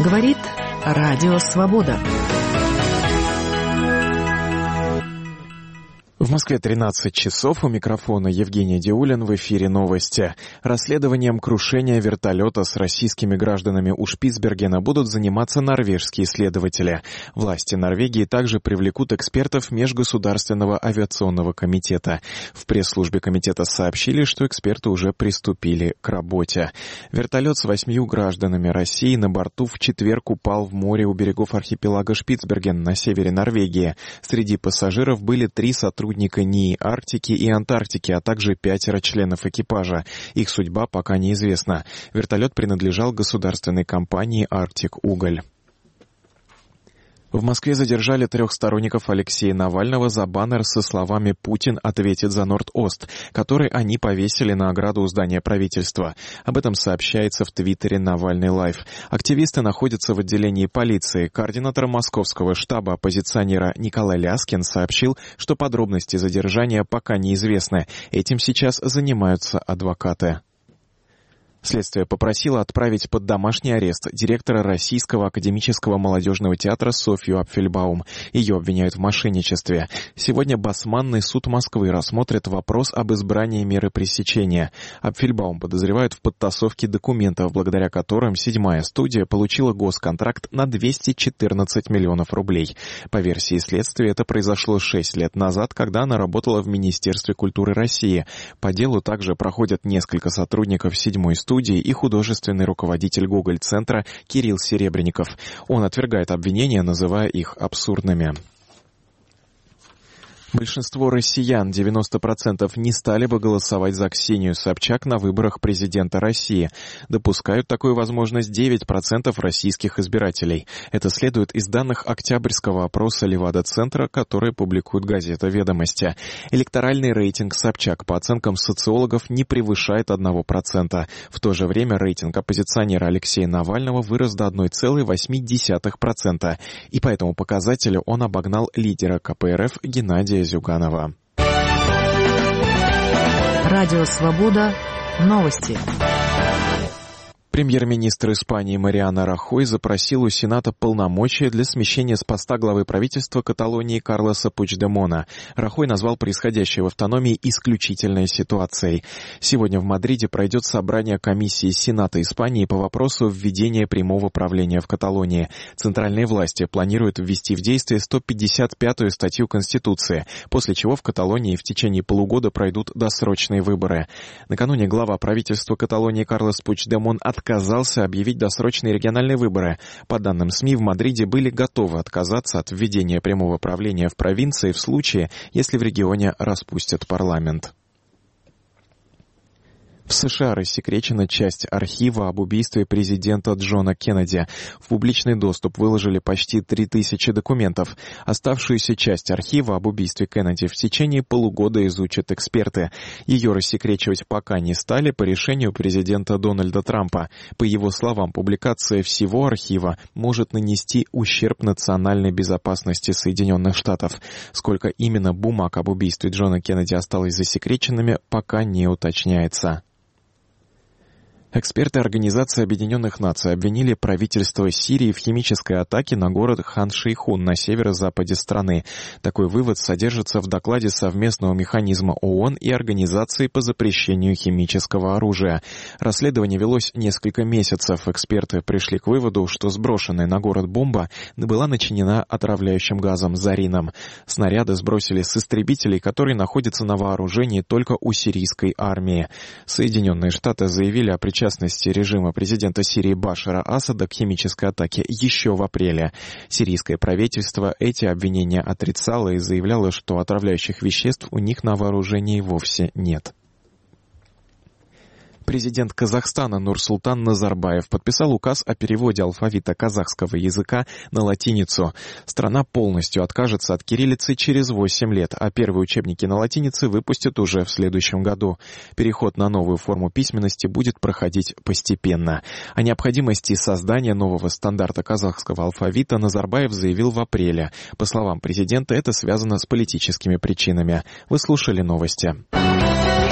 Говорит Радио Свобода. В Москве 13 часов. У микрофона Евгений Диулин. В эфире новости. Расследованием крушения вертолета с российскими гражданами у Шпицбергена будут заниматься норвежские следователи. Власти Норвегии также привлекут экспертов Межгосударственного авиационного комитета. В пресс-службе комитета сообщили, что эксперты уже приступили к работе. Вертолет с 8 гражданами России на борту в четверг упал в море у берегов архипелага Шпицберген на севере Норвегии. Среди пассажиров были 3 сотрудника НИИ Арктики и Антарктики, а также 5 членов экипажа. Их судьба пока неизвестна. Вертолет принадлежал государственной компании «Арктик Уголь». В Москве задержали 3 сторонников Алексея Навального за баннер со словами «Путин ответит за Норд-Ост», который они повесили на ограду у здания правительства. Об этом сообщается в твиттере Навальный Лайв. Активисты находятся в отделении полиции. Координатор московского штаба оппозиционера Николай Ляскин сообщил, что подробности задержания пока неизвестны. Этим сейчас занимаются адвокаты. Следствие попросило отправить под домашний арест директора Российского академического молодежного театра Софью Апфельбаум. Ее обвиняют в мошенничестве. Сегодня Басманный суд Москвы рассмотрит вопрос об избрании меры пресечения. Апфельбаум подозревают в подтасовке документов, благодаря которым 7-я студия получила госконтракт на 214 миллионов рублей. По версии следствия, это произошло 6 лет назад, когда она работала в Министерстве культуры России. По делу также проходят несколько сотрудников 7-й студии и художественный руководитель Гоголь-центра Кирилл Серебренников. Он отвергает обвинения, называя их абсурдными. Большинство россиян, 90%, не стали бы голосовать за Ксению Собчак на выборах президента России. Допускают такую возможность 9% российских избирателей. Это следует из данных октябрьского опроса Левада-центра, который публикует газета «Ведомости». Электоральный рейтинг Собчак, по оценкам социологов, не превышает 1%. В то же время рейтинг оппозиционера Алексея Навального вырос до 1,8%. И по этому показателю он обогнал лидера КПРФ Геннадия Зюганова. Радио Свобода. Новости. Премьер-министр Испании Мариано Рахой запросил у Сената полномочия для смещения с поста главы правительства Каталонии Карлеса Пучдемона. Рахой назвал происходящее в автономии исключительной ситуацией. Сегодня в Мадриде пройдет собрание комиссии Сената Испании по вопросу введения прямого правления в Каталонии. Центральные власти планируют ввести в действие 155-ю статью Конституции, после чего в Каталонии в течение полугода пройдут досрочные выборы. Накануне глава правительства Каталонии Карлес Пучдемон отказался объявить досрочные региональные выборы. По данным СМИ, в Мадриде были готовы отказаться от введения прямого правления в провинции в случае, если в регионе распустят парламент. В США рассекречена часть архива об убийстве президента Джона Кеннеди. В публичный доступ выложили почти 3000 документов. Оставшуюся часть архива об убийстве Кеннеди в течение полугода изучат эксперты. Ее рассекречивать пока не стали по решению президента Дональда Трампа. По его словам, публикация всего архива может нанести ущерб национальной безопасности Соединенных Штатов. Сколько именно бумаг об убийстве Джона Кеннеди осталось засекреченными, пока не уточняется. Эксперты Организации Объединенных Наций обвинили правительство Сирии в химической атаке на город Хан-Шейхун на северо-западе страны. Такой вывод содержится в докладе совместного механизма ООН и Организации по запрещению химического оружия. Расследование велось несколько месяцев. Эксперты пришли к выводу, что сброшенная на город бомба была начинена отравляющим газом зарином. Снаряды сбросили с истребителей, которые находятся на вооружении только у сирийской армии. Соединенные Штаты заявили о причастности режима президента Сирии Башара Асада к химической атаке еще в апреле. Сирийское правительство эти обвинения отрицало и заявляло, что отравляющих веществ у них на вооружении вовсе нет. Президент Казахстана Нурсултан Назарбаев подписал указ о переводе алфавита казахского языка на латиницу. Страна полностью откажется от кириллицы через 8 лет, а первые учебники на латинице выпустят уже в следующем году. Переход на новую форму письменности будет проходить постепенно. О необходимости создания нового стандарта казахского алфавита Назарбаев заявил в апреле. По словам президента, это связано с политическими причинами. Вы слушали новости.